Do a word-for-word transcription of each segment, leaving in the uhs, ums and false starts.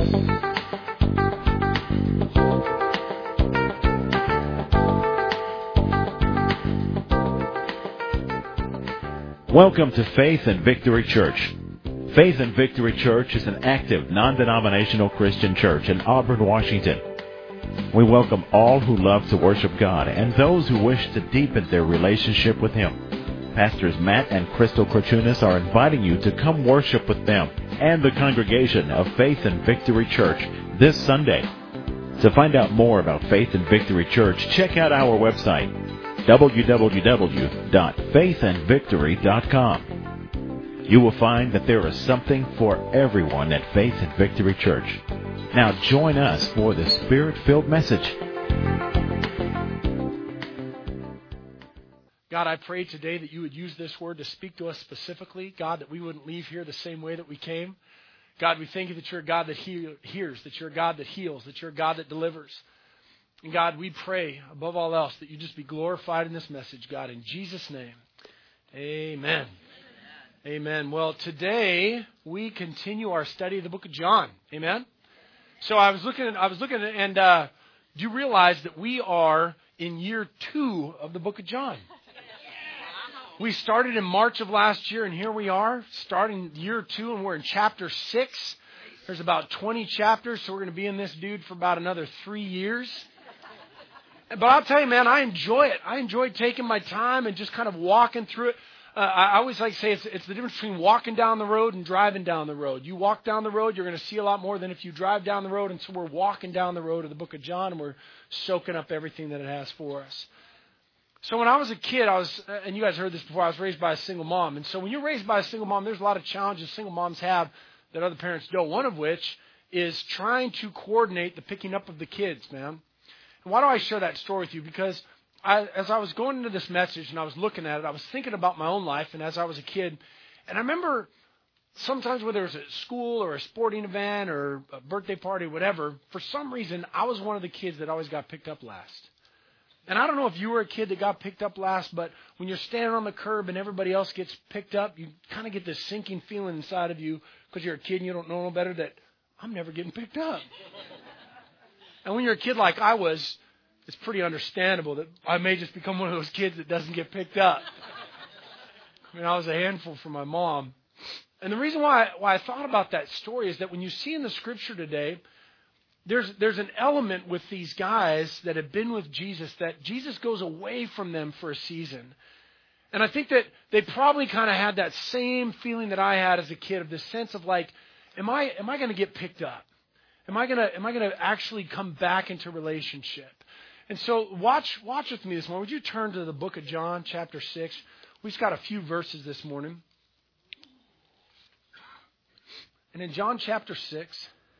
Welcome to Faith and Victory Church. Faith and Victory Church is an active, non-denominational Christian church in Auburn, Washington. We welcome all who love to worship God and those who wish to deepen their relationship with Him. Pastors Matt and Crystal Korchunas are inviting you to come worship with them and the congregation of Faith and Victory Church this Sunday. To find out more about Faith and Victory Church, check out our website, w w w dot faith and victory dot com. You will find that there is something for everyone at Faith and Victory Church. Now join us for the Spirit-filled message. God, I pray today that you would use this word to speak to us specifically. God, that we wouldn't leave here the same way that we came. God, we thank you that you're a God that he- hears, that you're a God that heals, that you're a God that delivers. And God, we pray, above all else, that you just be glorified in this message, God, in Jesus' name. Amen. Amen. Amen. Well, today we continue our study of the book of John. Amen. So I was looking, I was looking, and uh, do you realize that we are in year two of the book of John? We started in March of last year, and here we are, starting year two, and we're in chapter six. There's about twenty chapters, so we're going to be in this dude for about another three years. But I'll tell you, man, I enjoy it. I enjoy taking my time and just kind of walking through it. Uh, I always like to say it's, it's the difference between walking down the road and driving down the road. You walk down the road, you're going to see a lot more than if you drive down the road. And so we're walking down the road of the book of John, and we're soaking up everything that it has for us. So when I was a kid, I was, and you guys heard this before, I was raised by a single mom. And so when you're raised by a single mom, there's a lot of challenges single moms have that other parents don't. One of which is trying to coordinate the picking up of the kids, man. Why do I share that story with you? Because I, as I was going into this message and I was looking at it, I was thinking about my own life and as I was a kid. And I remember sometimes whether it was at school or a sporting event or a birthday party, whatever, for some reason, I was one of the kids that always got picked up last. And I don't know if you were a kid that got picked up last, but when you're standing on the curb and everybody else gets picked up, you kind of get this sinking feeling inside of you because you're a kid and you don't know no better that I'm never getting picked up. And when you're a kid like I was, it's pretty understandable that I may just become one of those kids that doesn't get picked up. I mean, I was a handful for my mom. And the reason why, why I thought about that story is that when you see in the scripture today, there's, there's an element with these guys that have been with Jesus that Jesus goes away from them for a season. And I think that they probably kind of had that same feeling that I had as a kid of this sense of like, am I, am I going to get picked up? Am I gonna am I gonna actually come back into relationship? And so watch watch with me this morning. Would you turn to the book of John, chapter six? We just got a few verses this morning. And in John chapter six,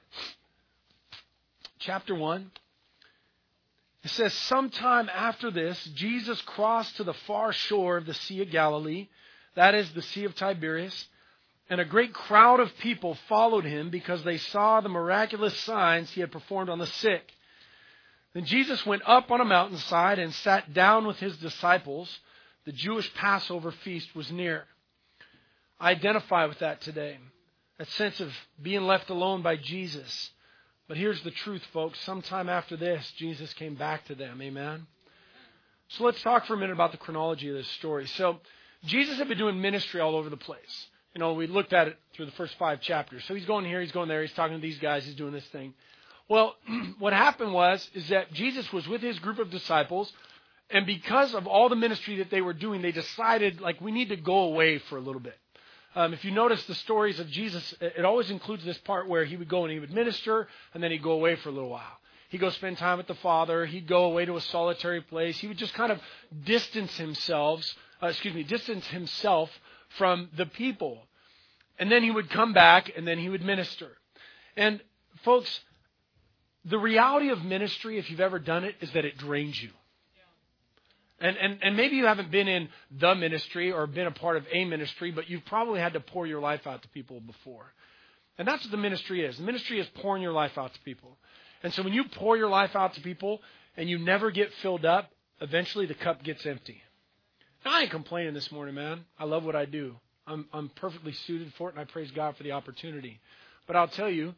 chapter one, it says, sometime after this, Jesus crossed to the far shore of the Sea of Galilee, that is the Sea of Tiberias. And a great crowd of people followed him because they saw the miraculous signs he had performed on the sick. Then Jesus went up on a mountainside and sat down with his disciples. The Jewish Passover feast was near. I identify with that today, that sense of being left alone by Jesus. But here's the truth, folks. Sometime after this, Jesus came back to them. Amen? So let's talk for a minute about the chronology of this story. So Jesus had been doing ministry all over the place. You know, we looked at it through the first five chapters. So he's going here, he's going there, he's talking to these guys, he's doing this thing. Well, what happened was, is that Jesus was with his group of disciples, and because of all the ministry that they were doing, they decided, like, we need to go away for a little bit. Um, if you notice the stories of Jesus, it always includes this part where he would go and he would minister, and then he'd go away for a little while. He'd go spend time with the Father, he'd go away to a solitary place, he would just kind of distance himself, uh, excuse me, distance himself from the people. And then he would come back and then he would minister. And folks, the reality of ministry, if you've ever done it, is that it drains you. And, and, and maybe you haven't been in the ministry or been a part of a ministry, but you've probably had to pour your life out to people before. And that's what the ministry is. The ministry is pouring your life out to people. And so when you pour your life out to people and you never get filled up, eventually the cup gets empty. Now, I ain't complaining this morning, man. I love what I do. I'm, I'm perfectly suited for it, and I praise God for the opportunity. But I'll tell you,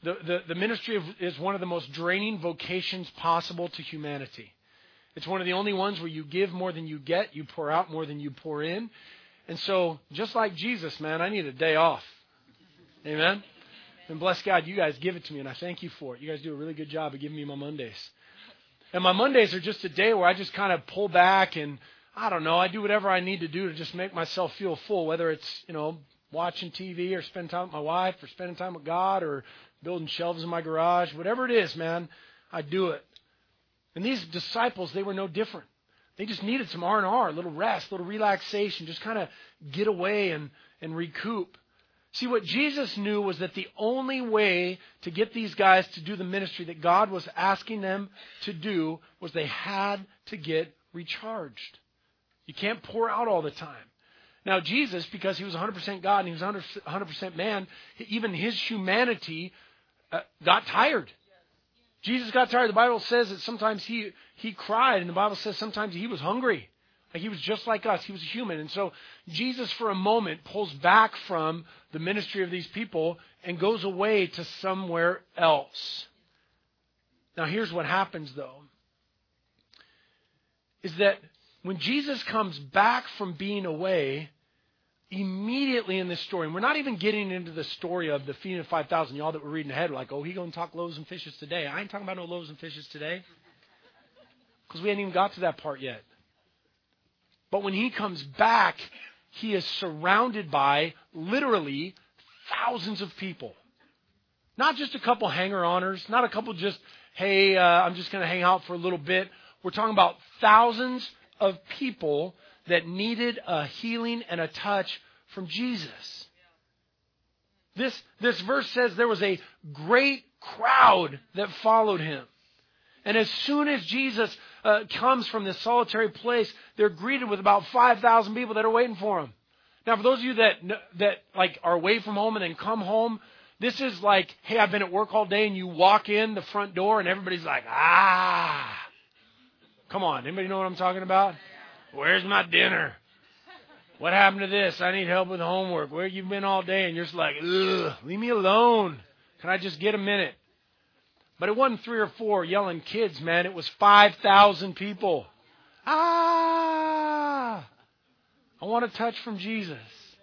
the, the, the ministry of, is one of the most draining vocations possible to humanity. It's one of the only ones where you give more than you get, you pour out more than you pour in. And so, just like Jesus, man, I need a day off. Amen? And bless God, you guys give it to me, and I thank you for it. You guys do a really good job of giving me my Mondays. And my Mondays are just a day where I just kind of pull back and, I don't know, I do whatever I need to do to just make myself feel full, whether it's, you know, watching T V or spending time with my wife or spending time with God or building shelves in my garage. Whatever it is, man, I do it. And these disciples, they were no different. They just needed some R and R, a little rest, a little relaxation, just kind of get away and, and recoup. See, what Jesus knew was that the only way to get these guys to do the ministry that God was asking them to do was they had to get recharged. You can't pour out all the time. Now, Jesus, because he was one hundred percent God and he was one hundred percent man, even his humanity uh, got tired. Jesus got tired. The Bible says that sometimes he, he cried, and the Bible says sometimes he was hungry. Like he was just like us. He was a human. And so Jesus, for a moment, pulls back from the ministry of these people and goes away to somewhere else. Now, here's what happens, though, is that when Jesus comes back from being away, immediately in this story, and we're not even getting into the story of the feeding of five thousand. Y'all that were reading ahead were like, oh, he going to talk loaves and fishes today. I ain't talking about no loaves and fishes today because we hadn't even got to that part yet. But when he comes back, he is surrounded by literally thousands of people. Not just a couple hanger-oners, not a couple just, hey, uh, I'm just going to hang out for a little bit. We're talking about thousands of people that needed a healing and a touch from Jesus. This, this verse says there was a great crowd that followed him. And as soon as Jesus uh, comes from this solitary place, they're greeted with about five thousand people that are waiting for him. Now, for those of you that that like are away from home and then come home, this is like, hey, I've been at work all day, and you walk in the front door and everybody's like, ah. Come on, anybody know what I'm talking about? Where's my dinner? What happened to this? I need help with homework. Where you been all day? And you're just like, ugh, leave me alone. Can I just get a minute? But it wasn't three or four yelling kids, man. It was five thousand people. Ah! I want a touch from Jesus.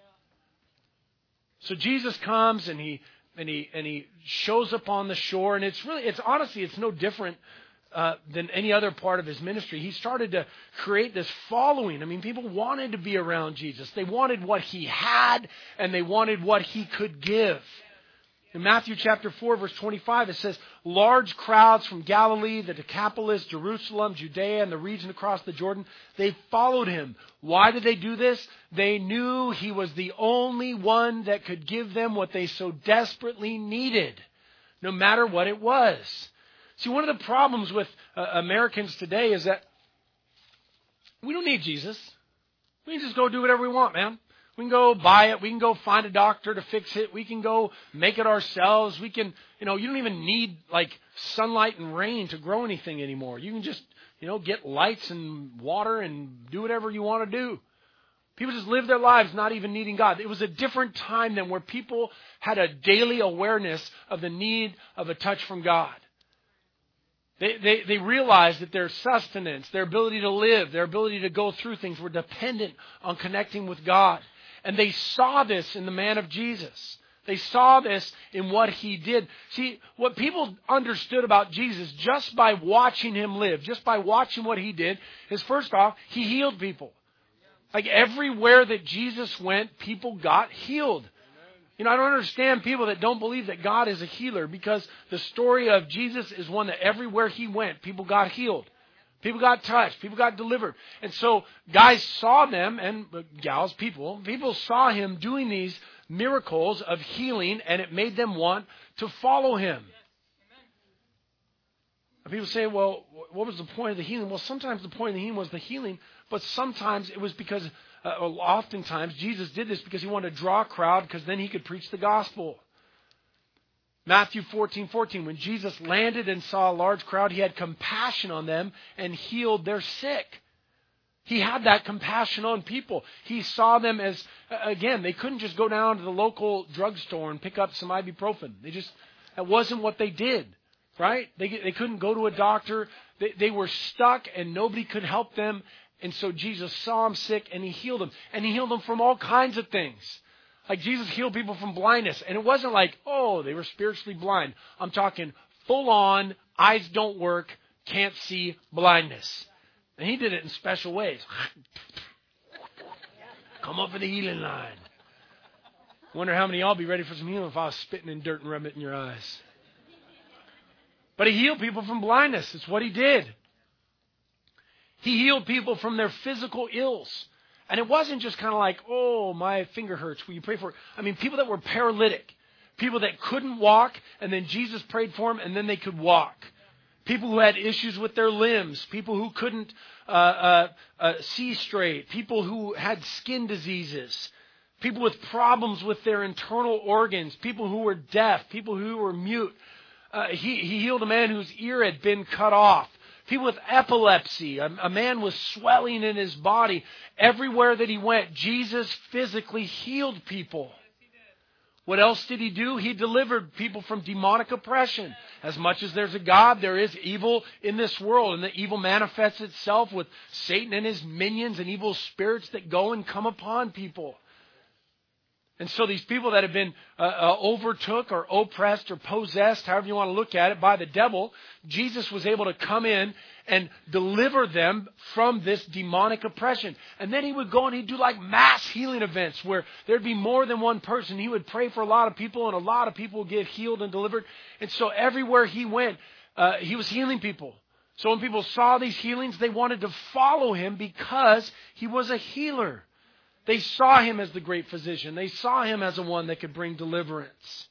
So Jesus comes and he and he and he shows up on the shore, and it's really it's honestly it's no different uh, than any other part of his ministry. He started to create this following. I mean, people wanted to be around Jesus. They wanted what he had, and they wanted what he could give. In Matthew chapter four, verse twenty-five, it says, large crowds from Galilee, the Decapolis, Jerusalem, Judea, and the region across the Jordan, they followed him. Why did they do this? They knew he was the only one that could give them what they so desperately needed, no matter what it was. See, one of the problems with uh, Americans today is that we don't need Jesus. We can just go do whatever we want, man. We can go buy it. We can go find a doctor to fix it. We can go make it ourselves. We can, you know, you don't even need like sunlight and rain to grow anything anymore. You can just, you know, get lights and water and do whatever you want to do. People just live their lives not even needing God. It was a different time than where people had a daily awareness of the need of a touch from God. They, they, they realized that their sustenance, their ability to live, their ability to go through things were dependent on connecting with God. And they saw this in the man of Jesus. They saw this in what he did. See, what people understood about Jesus just by watching him live, just by watching what he did, is first off, he healed people. Like everywhere that Jesus went, people got healed. You know, I don't understand people that don't believe that God is a healer, because the story of Jesus is one that everywhere he went, people got healed. People got touched. People got delivered. And so guys saw them, and gals, people, people saw him doing these miracles of healing, and it made them want to follow him. And people say, well, what was the point of the healing? Well, sometimes the point of the healing was the healing, but sometimes it was because, uh, oftentimes, Jesus did this because he wanted to draw a crowd, because then he could preach the gospel. Matthew fourteen fourteen, when Jesus landed and saw a large crowd, he had compassion on them and healed their sick. He had that compassion on people. He saw them as, again, they couldn't just go down to the local drugstore and pick up some ibuprofen. They just, That wasn't what they did, right? They they couldn't go to a doctor. They, they were stuck and nobody could help them. And so Jesus saw them sick and He healed them. And He healed them from all kinds of things. Like Jesus healed people from blindness. And it wasn't like, oh, they were spiritually blind. I'm talking full on, eyes don't work, can't see, blindness. And He did it in special ways. Come up for the healing line. Wonder how many of y'all be ready for some healing if I was spitting in dirt and rubbing it in your eyes. But He healed people from blindness. It's what He did. He healed people from their physical ills. And it wasn't just kind of like, oh, my finger hurts. Will you pray for it? I mean, people that were paralytic. People that couldn't walk, and then Jesus prayed for them, and then they could walk. People who had issues with their limbs. People who couldn't uh, uh, uh, see straight. People who had skin diseases. People with problems with their internal organs. People who were deaf. People who were mute. Uh, he, he healed a man whose ear had been cut off. People with epilepsy. A, a man with swelling in his body. Everywhere that He went, Jesus physically healed people. What else did He do? He delivered people from demonic oppression. As much as there's a God, there is evil in this world. And the evil manifests itself with Satan and his minions and evil spirits that go and come upon people. And so these people that have been uh, uh, overtook or oppressed or possessed, however you want to look at it, by the devil, Jesus was able to come in and deliver them from this demonic oppression. And then He would go and He'd do like mass healing events where there'd be more than one person. He would pray for a lot of people and a lot of people would get healed and delivered. And so everywhere He went, uh, He was healing people. So when people saw these healings, they wanted to follow Him because He was a healer. They saw Him as the great physician. They saw Him as the one that could bring deliverance.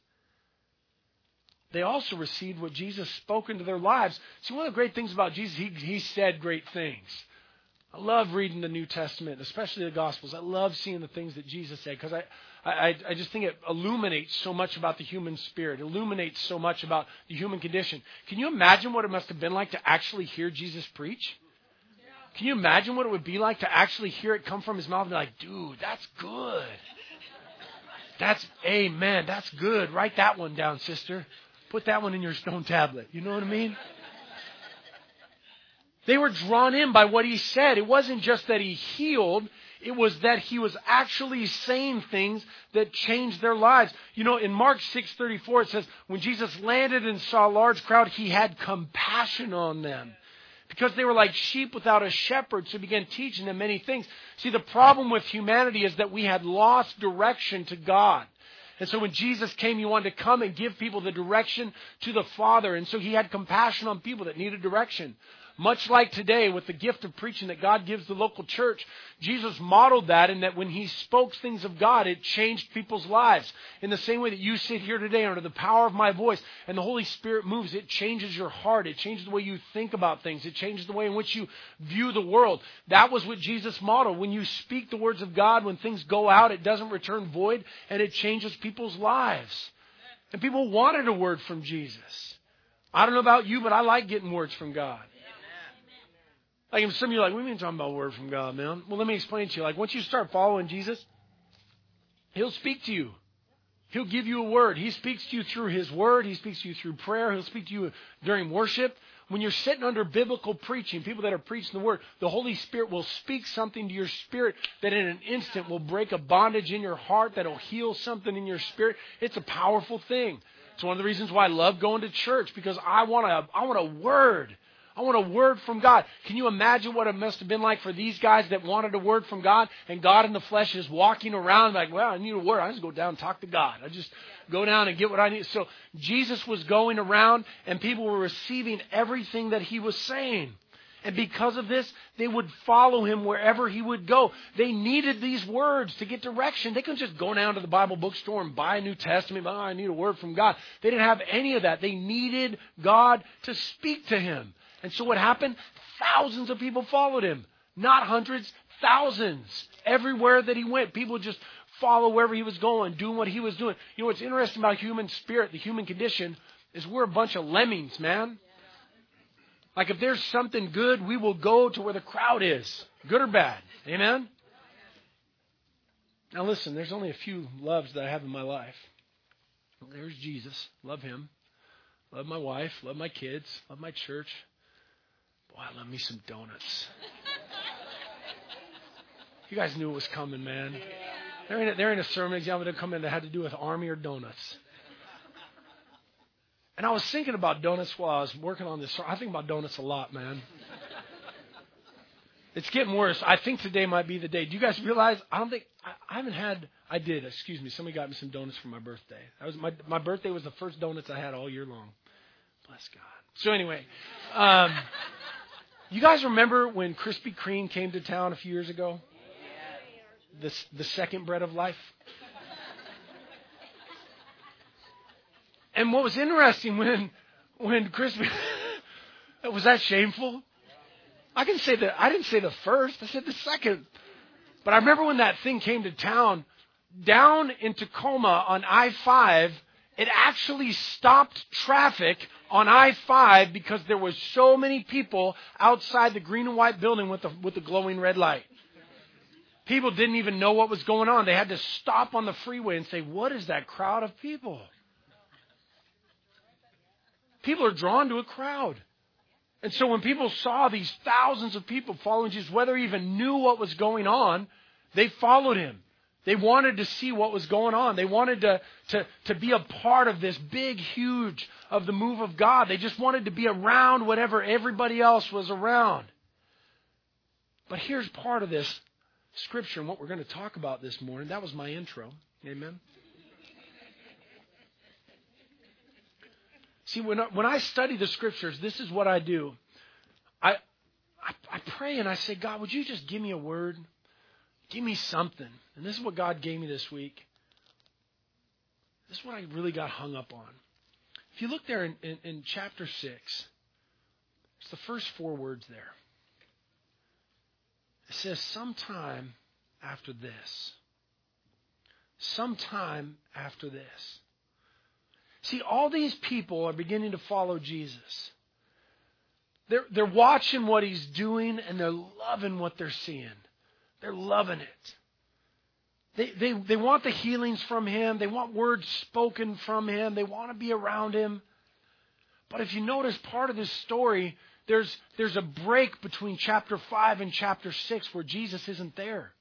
They also received what Jesus spoke into their lives. See, one of the great things about Jesus, He, he said great things. I love reading the New Testament, especially the Gospels. I love seeing the things that Jesus said because I, I, I just think it illuminates so much about the human spirit, illuminates so much about the human condition. Can you imagine what it must have been like to actually hear Jesus preach? Can you imagine what it would be like to actually hear it come from His mouth and be like, dude, that's good. That's, amen, that's good. Write that one down, sister. Put that one in your stone tablet. You know what I mean? They were drawn in by what He said. It wasn't just that He healed. It was that He was actually saying things that changed their lives. You know, in Mark six thirty-four, it says, when Jesus landed and saw a large crowd, He had compassion on them. Because they were like sheep without a shepherd, so He began teaching them many things. See, the problem with humanity is that we had lost direction to God. And so when Jesus came, He wanted to come and give people the direction to the Father. And so He had compassion on people that needed direction. Much like today with the gift of preaching that God gives the local church, Jesus modeled that in that when He spoke things of God, it changed people's lives. In the same way that you sit here today under the power of my voice and the Holy Spirit moves, it changes your heart. It changes the way you think about things. It changes the way in which you view the world. That was what Jesus modeled. When you speak the words of God, when things go out, it doesn't return void and it changes people's lives. And people wanted a word from Jesus. I don't know about you, but I like getting words from God. Like if some of you are like, we mean talking about a word from God, man. Well, let me explain to you. Like once you start following Jesus, He'll speak to you. He'll give you a word. He speaks to you through His word. He speaks to you through prayer. He'll speak to you during worship. When you're sitting under biblical preaching, people that are preaching the word, the Holy Spirit will speak something to your spirit that in an instant will break a bondage in your heart, that'll heal something in your spirit. It's a powerful thing. It's one of the reasons why I love going to church, because I want a, I want a word. I want a word from God. Can you imagine what it must have been like for these guys that wanted a word from God, and God in the flesh is walking around like, well, I need a word. I just go down and talk to God. I just go down and get what I need. So Jesus was going around and people were receiving everything that He was saying. And because of this, they would follow Him wherever He would go. They needed these words to get direction. They couldn't just go down to the Bible bookstore and buy a New Testament. Oh, I need a word from God. They didn't have any of that. They needed God to speak to Him. And so what happened? Thousands of people followed Him. Not hundreds, thousands. Everywhere that He went, people would just follow wherever He was going, doing what He was doing. You know what's interesting about human spirit, the human condition, is we're a bunch of lemmings, man. Like if there's something good, we will go to where the crowd is, good or bad. Amen? Now listen, there's only a few loves that I have in my life. There's Jesus. Love Him. love my wife, love my kids, love my church. Boy, I love me some donuts. You guys knew it was coming, man. There ain't a, there ain't a sermon exam that come in that had to do with army or donuts. And I was thinking about donuts while I was working on this. I think about donuts a lot, man. It's getting worse. I think today might be the day. Do you guys realize? I don't think I, I haven't had. I did. Excuse me. Somebody got me some donuts for my birthday. That was my my birthday was the first donuts I had all year long. Bless God. So anyway, um, you guys remember when Krispy Kreme came to town a few years ago? The the second bread of life. And what was interesting when when Krispy was that shameful? I can say that I didn't say the first, I said the second. But I remember when that thing came to town, down in Tacoma on I five, it actually stopped traffic on I five because there was so many people outside the green and white building with the with the glowing red light. People didn't even know what was going on. They had to stop on the freeway and say, "What is that crowd of people?" People are drawn to a crowd. And so when people saw these thousands of people following Jesus, whether they even knew what was going on, they followed him. They wanted to see what was going on. They wanted to, to, to be a part of this big, huge, of the move of God. They just wanted to be around whatever everybody else was around. But here's part of this scripture and what we're going to talk about this morning. That was my intro. Amen. See, when I, when I study the scriptures, this is what I do. I, I I pray and I say, God, would you just give me a word? Give me something. And this is what God gave me this week. This is what I really got hung up on. If you look there in, in, in chapter six, it's the first four words there. It says, sometime after this. Sometime after this. See, all these people are beginning to follow Jesus. They're, they're watching what he's doing and they're loving what they're seeing. They're loving it. They, they, they want the healings from him. They want words spoken from him. They want to be around him. But if you notice part of this story, there's, there's a break between chapter five and chapter six where Jesus isn't there.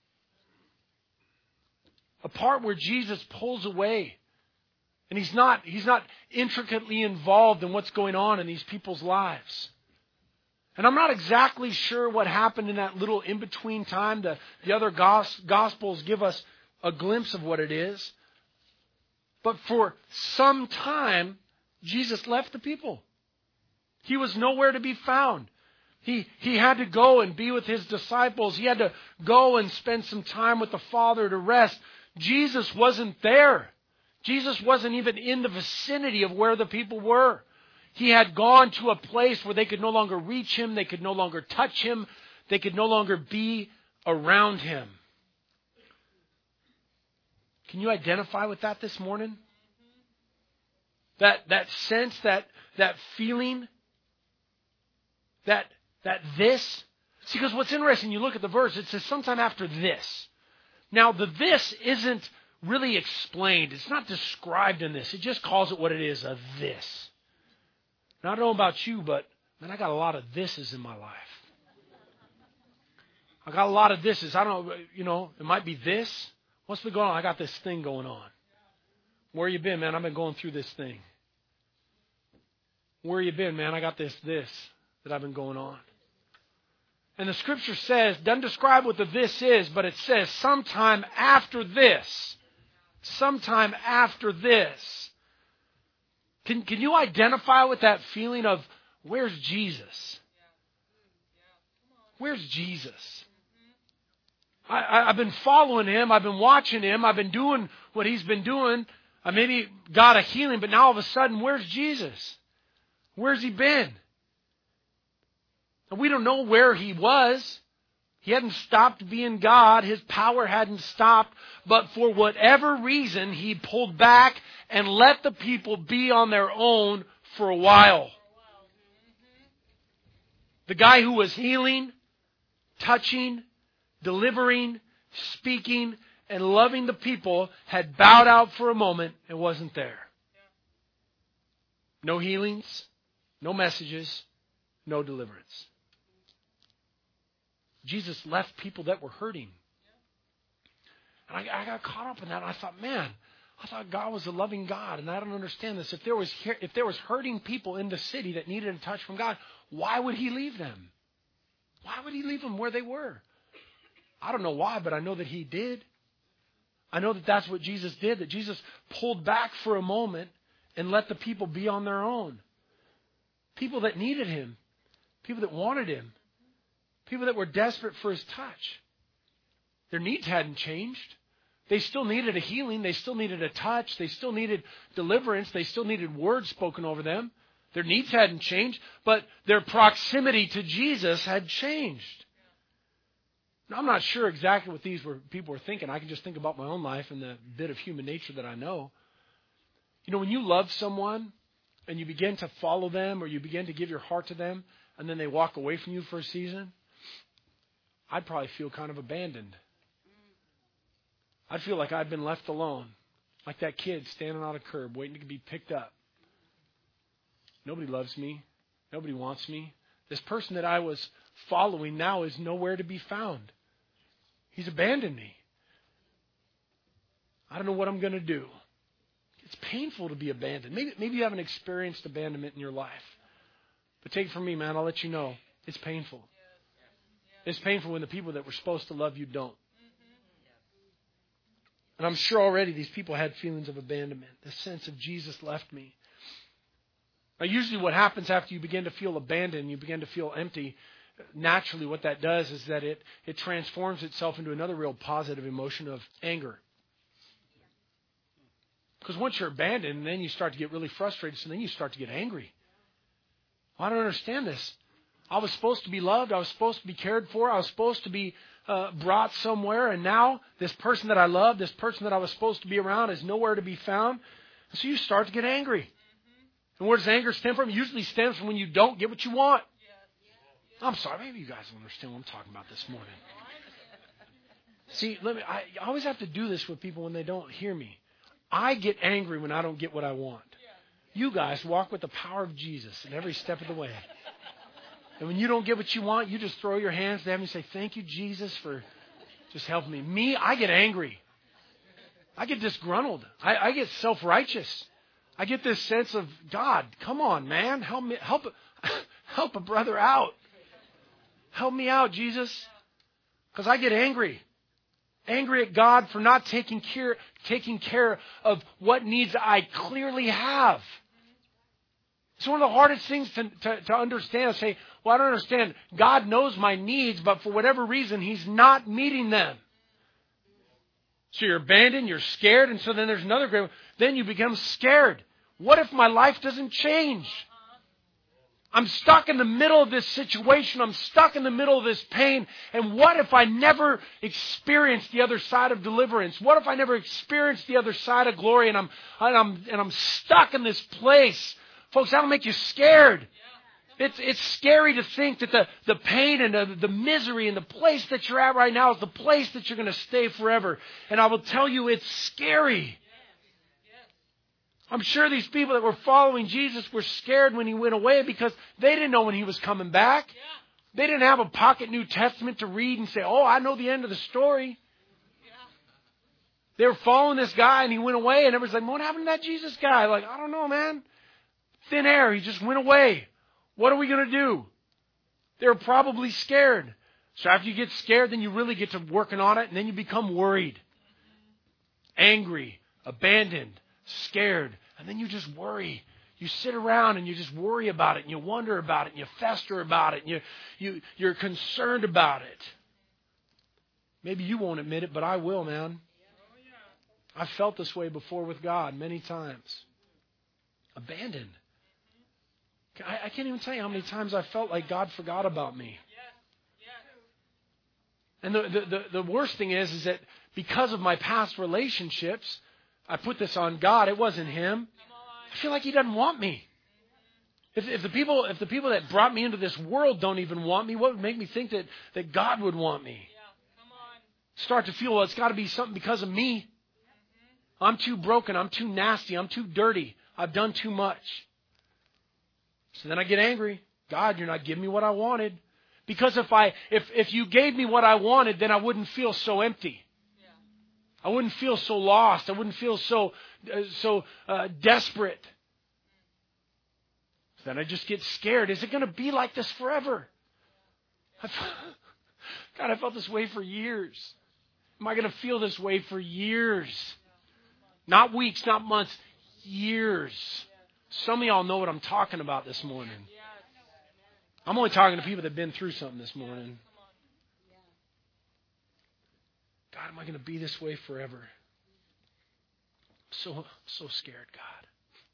A part where Jesus pulls away. And he's not, he's not intricately involved in what's going on in these people's lives. And I'm not exactly sure what happened in that little in-between time. The, the other gos- Gospels give us a glimpse of what it is. But for some time, Jesus left the people. He was nowhere to be found. He, he had to go and be with his disciples. He had to go and spend some time with the Father to rest. Jesus wasn't there. Jesus wasn't even in the vicinity of where the people were. He had gone to a place where they could no longer reach him. They could no longer touch him. They could no longer be around him. Can you identify with that this morning? That, that sense, that, that feeling, that, that this. See, because what's interesting, you look at the verse, it says sometime after this. Now, the this isn't really explained. It's not described in this. It just calls it what it is, a this. Now, I don't know about you, but man, I got a lot of thises in my life. I got a lot of thises. I don't know, you know, it might be this. What's been going on? I got this thing going on. Where you been, man? I've been going through this thing. Where you been, man? I got this, this that I've been going on. And the scripture says, doesn't describe what the this is, but it says sometime after this. Sometime after this. Can, can you identify with that feeling of, where's Jesus? Where's Jesus? I, I, I've been following him. I've been watching him. I've been doing what he's been doing. I maybe got a healing, but now all of a sudden, where's Jesus? Where's he been? And we don't know where he was. He hadn't stopped being God. His power hadn't stopped. But for whatever reason, he pulled back and let the people be on their own for a while. The guy who was healing, touching, delivering, speaking, and loving the people had bowed out for a moment and wasn't there. No healings, no messages, no deliverance. Jesus left people that were hurting. And I, I got caught up in that. And I thought, man, I thought God was a loving God. And I don't understand this. If there was if there was hurting people in the city that needed a touch from God, why would he leave them? Why would he leave them where they were? I don't know why, but I know that he did. I know that that's what Jesus did, that Jesus pulled back for a moment and let the people be on their own. People that needed him. People that wanted him. People that were desperate for his touch. Their needs hadn't changed. They still needed a healing. They still needed a touch. They still needed deliverance. They still needed words spoken over them. Their needs hadn't changed, but their proximity to Jesus had changed. Now, I'm not sure exactly what these were, people were thinking. I can just think about my own life and the bit of human nature that I know. You know, when you love someone and you begin to follow them or you begin to give your heart to them and then they walk away from you for a season, I'd probably feel kind of abandoned. I'd feel like I'd been left alone, like that kid standing on a curb waiting to be picked up. Nobody loves me. Nobody wants me. This person that I was following now is nowhere to be found. He's abandoned me. I don't know what I'm going to do. It's painful to be abandoned. Maybe, maybe you haven't experienced abandonment in your life. But take it from me, man. I'll let you know. It's painful. It's painful when the people that were supposed to love you don't. And I'm sure already these people had feelings of abandonment. The sense of Jesus left me. Now, usually what happens after you begin to feel abandoned, you begin to feel empty, naturally what that does is that it, it transforms itself into another real positive emotion of anger. Because once you're abandoned, then you start to get really frustrated, so then you start to get angry. Well, I don't understand this. I was supposed to be loved. I was supposed to be cared for. I was supposed to be uh, brought somewhere. And now this person that I love, this person that I was supposed to be around is nowhere to be found. And so you start to get angry. And where does anger stem from? It usually stems from when you don't get what you want. I'm sorry. Maybe you guys don't understand what I'm talking about this morning. See, let me. I always have to do this with people when they don't hear me. I get angry when I don't get what I want. You guys walk with the power of Jesus in every step of the way. And when you don't get what you want, you just throw your hands down and say, thank you, Jesus, for just helping me. Me, I get angry. I get disgruntled. I, I get self-righteous. I get this sense of, God, come on, man. Help me, help, help a brother out. Help me out, Jesus. Because I get angry. Angry at God for not taking care, taking care of what needs I clearly have. It's one of the hardest things to, to, to understand. Say, well, I don't understand. God knows my needs, but for whatever reason, He's not meeting them. So you're abandoned, you're scared, and so then there's another great one. Then you become scared. What if my life doesn't change? I'm stuck in the middle of this situation. I'm stuck in the middle of this pain. And what if I never experience the other side of deliverance? What if I never experience the other side of glory and I'm and I'm and I'm stuck in this place? Folks, that'll make you scared. It's it's scary to think that the, the pain and the, the misery and the place that you're at right now is the place that you're going to stay forever. And I will tell you, it's scary. I'm sure these people that were following Jesus were scared when He went away because they didn't know when He was coming back. They didn't have a pocket New Testament to read and say, oh, I know the end of the story. They were following this guy and he went away and everybody's like, what happened to that Jesus guy? Like, I don't know, man. Thin air. He just went away. What are we going to do? They were probably scared. So after you get scared, then you really get to working on it and then you become worried, angry, abandoned, scared. And then you just worry. You sit around and you just worry about it and you wonder about it and you fester about it and you, you, you're concerned about it. Maybe you won't admit it, but I will, man. I've felt this way before with God many times. Abandoned. I, I can't even tell you how many times I felt like God forgot about me. And the, the, the, the worst thing is, is that because of my past relationships, I put this on God. It wasn't Him. I feel like He doesn't want me. If, if the people, if the people that brought me into this world don't even want me, what would make me think that, that God would want me? Start to feel, well, it's got to be something because of me. I'm too broken. I'm too nasty. I'm too dirty. I've done too much. So then I get angry. God, you're not giving me what I wanted. Because if I if if you gave me what I wanted, then I wouldn't feel so empty. I wouldn't feel so lost. I wouldn't feel so uh, so uh, desperate. So then I just get scared. Is it going to be like this forever? I've, God, I felt this way for years. Am I going to feel this way for years? Not weeks, not months, years. Some of y'all know what I'm talking about this morning. I'm only talking to people that have been through something this morning. God, am I going to be this way forever? I'm so, so scared, God.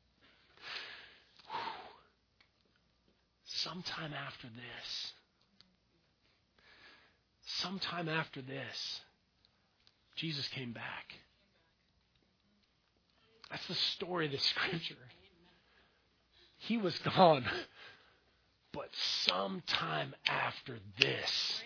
Whew. Sometime after this, sometime after this, Jesus came back. That's the story of the Scripture. He was gone. But sometime after this,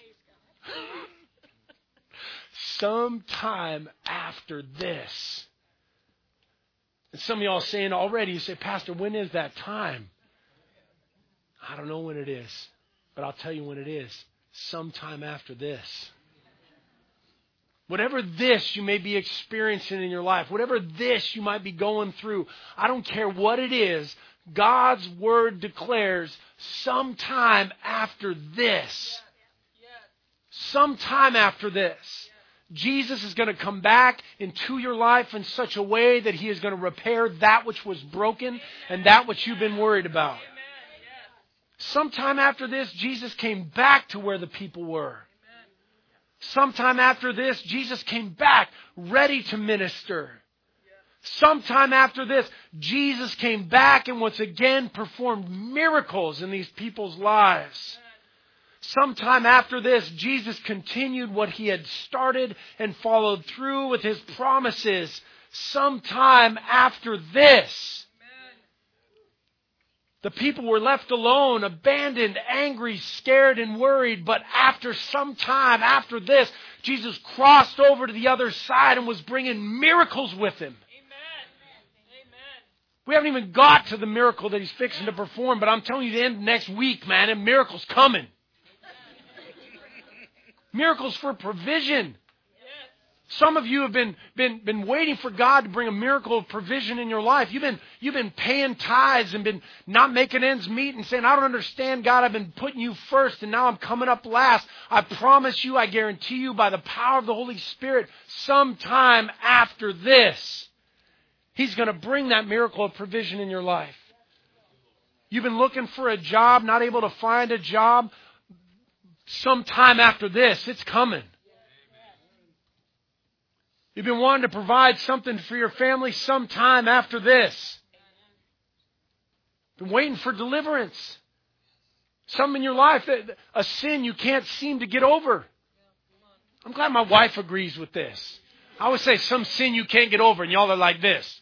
sometime after this, and some of y'all are saying already, you say, Pastor, when is that time? I don't know when it is, but I'll tell you when it is. Sometime after this. Whatever this you may be experiencing in your life, whatever this you might be going through, I don't care what it is, God's Word declares sometime after this, sometime after this, Jesus is going to come back into your life in such a way that He is going to repair that which was broken and that which you've been worried about. Sometime after this, Jesus came back to where the people were. Sometime after this, Jesus came back ready to minister. Sometime after this, Jesus came back and once again performed miracles in these people's lives. Sometime after this, Jesus continued what He had started and followed through with His promises. Sometime after this, the people were left alone, abandoned, angry, scared, and worried. But after some time, after this, Jesus crossed over to the other side and was bringing miracles with Him. We haven't even got to the miracle that He's fixing to perform, but I'm telling you, the end of next week, man, and miracles coming. Miracles for provision. Some of you have been, been, been waiting for God to bring a miracle of provision in your life. You've been, you've been paying tithes and been not making ends meet and saying, I don't understand, God, I've been putting you first and now I'm coming up last. I promise you, I guarantee you, by the power of the Holy Spirit, sometime after this, He's going to bring that miracle of provision in your life. You've been looking for a job, not able to find a job. Sometime after this, it's coming. You've been wanting to provide something for your family. Sometime after this. Been waiting for deliverance. Something in your life, a sin you can't seem to get over. I'm glad my wife agrees with this. I always say some sin you can't get over, and y'all are like this.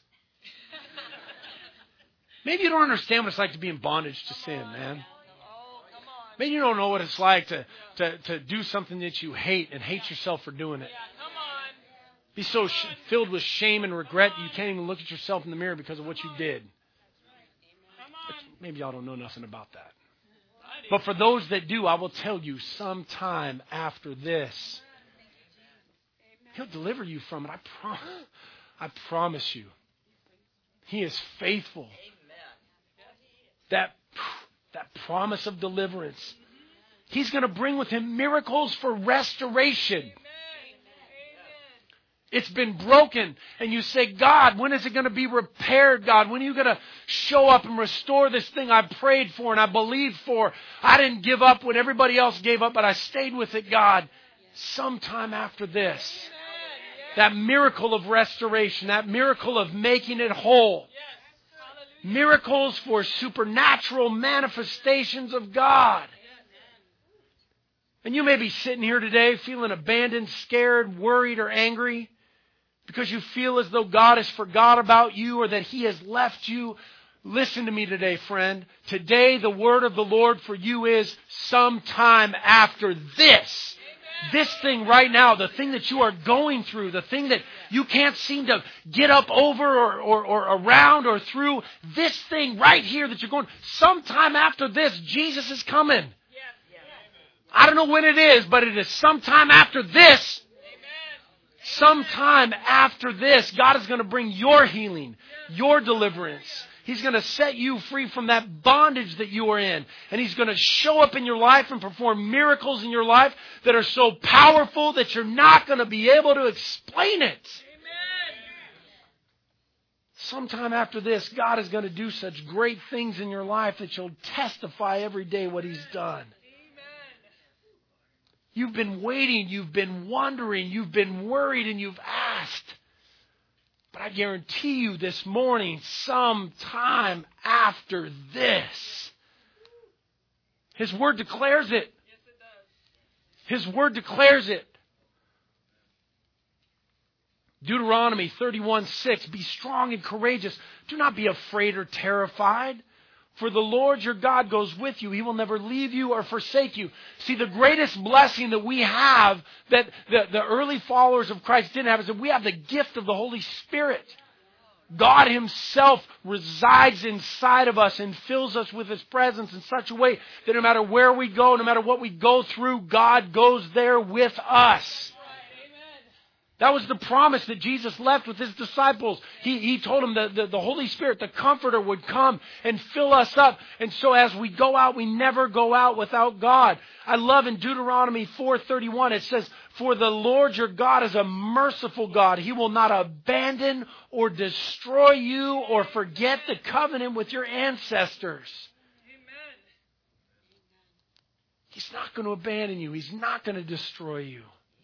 Maybe you don't understand what it's like to be in bondage to sin, man. Maybe you don't know what it's like to, to, to do something that you hate and hate yourself for doing it. Be so sh- filled with shame and regret that you can't even look at yourself in the mirror because of what you did. But maybe y'all don't know nothing about that. But for those that do, I will tell you, sometime after this, He'll deliver you from it. I, prom- I promise you. He is faithful. That, that promise of deliverance. He's going to bring with Him miracles for restoration. It's been broken. And you say, God, when is it going to be repaired, God? When are you going to show up and restore this thing I prayed for and I believed for? I didn't give up when everybody else gave up, but I stayed with it, God. Sometime after this, that miracle of restoration, that miracle of making it whole. Miracles for supernatural manifestations of God. And you may be sitting here today feeling abandoned, scared, worried, or angry because you feel as though God has forgot about you or that He has left you. Listen to me today, friend. Today, the word of the Lord for you is sometime after this. This thing right now, the thing that you are going through, the thing that you can't seem to get up over or, or, or around or through, this thing right here that you're going, sometime after this, Jesus is coming. I don't know when it is, but it is sometime after this. Sometime after this, God is going to bring your healing, your deliverance. He's going to set you free from that bondage that you are in. And He's going to show up in your life and perform miracles in your life that are so powerful that you're not going to be able to explain it. Amen. Sometime after this, God is going to do such great things in your life that you'll testify every day what He's done. You've been waiting, you've been wondering, you've been worried, and you've asked. But I guarantee you this morning, sometime after this, His Word declares it. His Word declares it. Deuteronomy thirty-one six, be strong and courageous. Do not be afraid or terrified. For the Lord your God goes with you. He will never leave you or forsake you. See, the greatest blessing that we have that the, the early followers of Christ didn't have is that we have the gift of the Holy Spirit. God Himself resides inside of us and fills us with His presence in such a way that no matter where we go, no matter what we go through, God goes there with us. That was the promise that Jesus left with His disciples. He, he told them that the, the Holy Spirit, the Comforter, would come and fill us up. And so as we go out, we never go out without God. I love in Deuteronomy four thirty-one, it says, for the Lord your God is a merciful God. He will not abandon or destroy you or forget the covenant with your ancestors. Amen. He's not going to abandon you. He's not going to destroy you.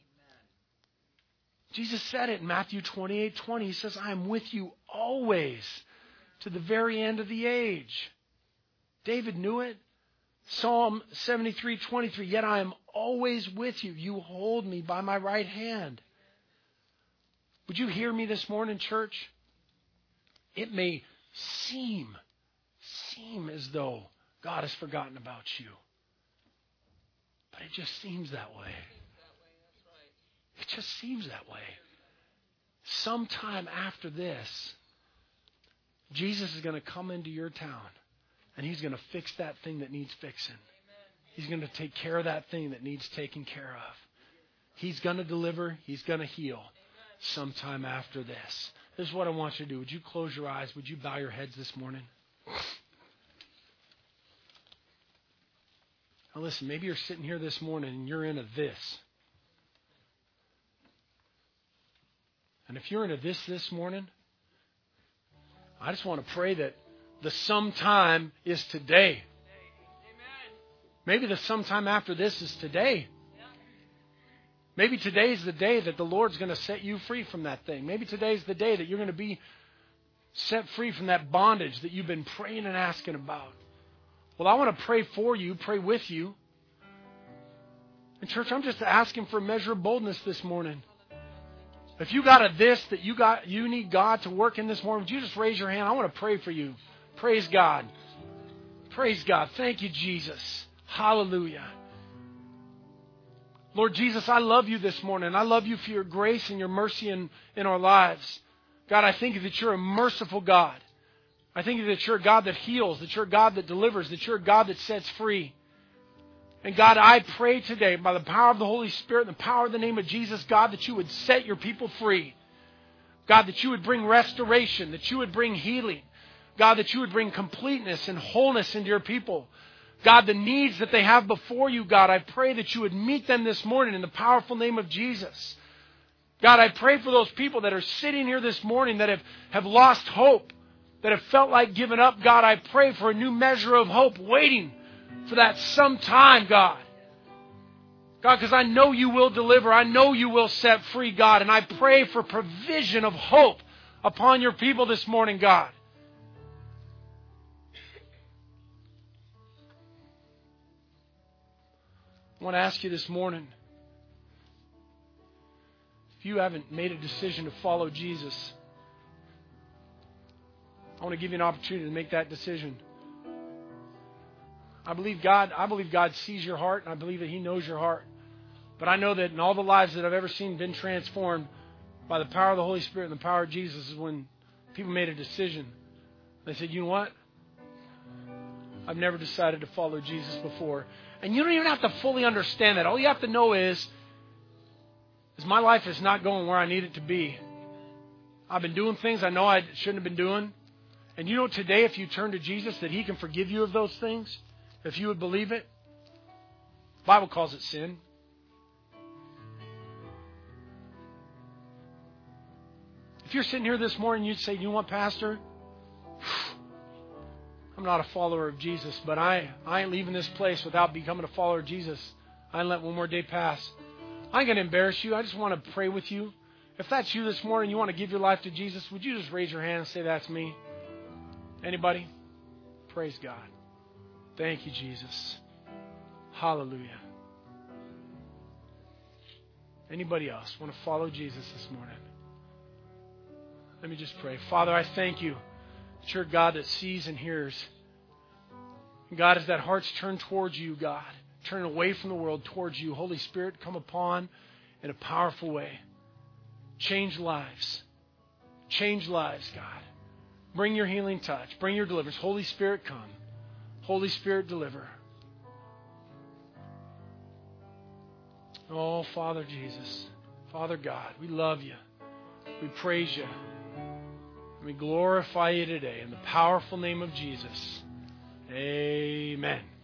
Jesus said it in Matthew twenty-eight twenty. He says, I am with you always to the very end of the age. David knew it. Psalm seventy-three twenty-three, yet I am always with you. You hold me by my right hand. Would you hear me this morning, church? It may seem, seem as though God has forgotten about you. But it just seems that way. It just seems that way. Sometime after this, Jesus is going to come into your town and He's going to fix that thing that needs fixing. He's going to take care of that thing that needs taken care of. He's going to deliver. He's going to heal sometime after this. This is what I want you to do. Would you close your eyes? Would you bow your heads this morning? Now listen, maybe you're sitting here this morning and you're in a this. And if you're into this this morning, I just want to pray that the sometime is today. Maybe the sometime after this is today. Maybe today's the day that the Lord's going to set you free from that thing. Maybe today's the day that you're going to be set free from that bondage that you've been praying and asking about. Well, I want to pray for you, pray with you. And church, I'm just asking for a measure of boldness this morning. If you got a this that you got, you need God to work in this morning, would you just raise your hand? I want to pray for you. Praise God. Praise God. Thank you, Jesus. Hallelujah. Lord Jesus, I love you this morning. I love you for your grace and your mercy in, in our lives. God, I thank you that you're a merciful God. I thank you that you're a God that heals, that you're a God that delivers, that you're a God that sets free. And God, I pray today by the power of the Holy Spirit and the power of the name of Jesus, God, that you would set your people free. God, that you would bring restoration, that you would bring healing. God, that you would bring completeness and wholeness into your people. God, the needs that they have before you, God, I pray that you would meet them this morning in the powerful name of Jesus. God, I pray for those people that are sitting here this morning that have, have lost hope, that have felt like giving up. God, I pray for a new measure of hope waiting for that sometime, God. God, because I know you will deliver. I know you will set free, God. And I pray for provision of hope upon your people this morning, God. I want to ask you this morning, if you haven't made a decision to follow Jesus, I want to give you an opportunity to make that decision. I believe God, I believe God sees your heart, and I believe that He knows your heart. But I know that in all the lives that I've ever seen been transformed by the power of the Holy Spirit and the power of Jesus is when people made a decision. They said, you know what? I've never decided to follow Jesus before. And you don't even have to fully understand that. All you have to know is, is my life is not going where I need it to be. I've been doing things I know I shouldn't have been doing. And you know today, if you turn to Jesus, that He can forgive you of those things, if you would believe it. The Bible calls it sin. If you're sitting here this morning, you'd say, you know what, Pastor? I'm not a follower of Jesus, but I, I ain't leaving this place without becoming a follower of Jesus. I ain't let one more day pass. I ain't going to embarrass you. I just want to pray with you. If that's you this morning, you want to give your life to Jesus, would you just raise your hand and say, that's me? Anybody? Praise God. Thank you, Jesus. Hallelujah. Anybody else want to follow Jesus this morning? Let me just pray. Father, I thank you that you're a God that sees and hears. And God, as that heart's turned towards you, God, turning away from the world towards you, Holy Spirit, come upon in a powerful way. Change lives. Change lives, God. Bring your healing touch. Bring your deliverance. Holy Spirit, come. Holy Spirit, deliver. Oh, Father Jesus, Father God, we love you. We praise you. We glorify you today in the powerful name of Jesus. Amen.